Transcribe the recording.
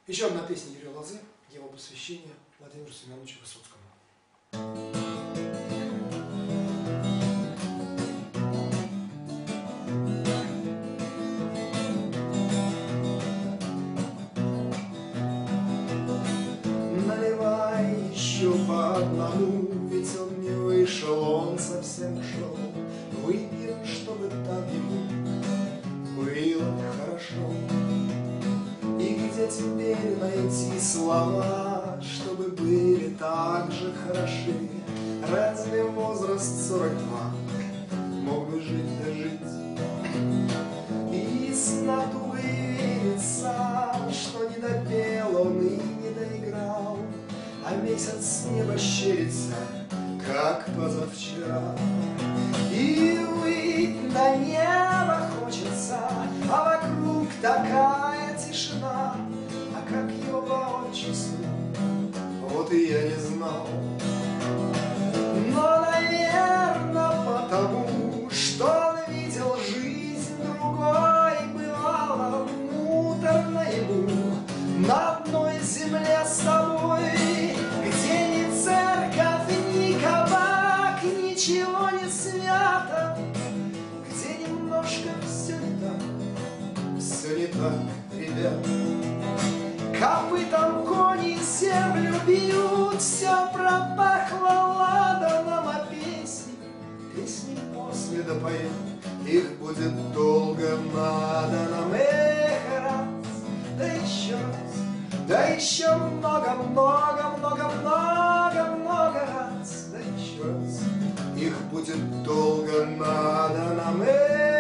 Еще одна песня Юрия Лозы, его посвящение Владимиру Семеновичу Высоцкому. Наливай еще по одному, ведь он не вышел, он совсем ушел. Выпьем, чтобы так ему было хорошо. И где теперь найти слова, чтобы были так же хороши? Разве возраст 42 мог бы жить да жить? И с натугой верится, что не допел он и не доиграл, а месяц с неба щерится, как позавчера. И выть на небо хочется, а вокруг такая тишина. А как его по отчеству, вот и я не знал. Но, наверное, потому, что он видел жизнь другой, бывало муторно ему на одной земле с тобой, где ни церковь, ни кабак, ничего не свято, где немножко все не так, все не так, ребят. Копытом кони землю бьют, все пропахло ладаном, а песни после допоем, их будет долго надо нам. Эх, раз, да еще раз, да еще много-много, много-много, много раз, да еще раз, их будет долго надо нам.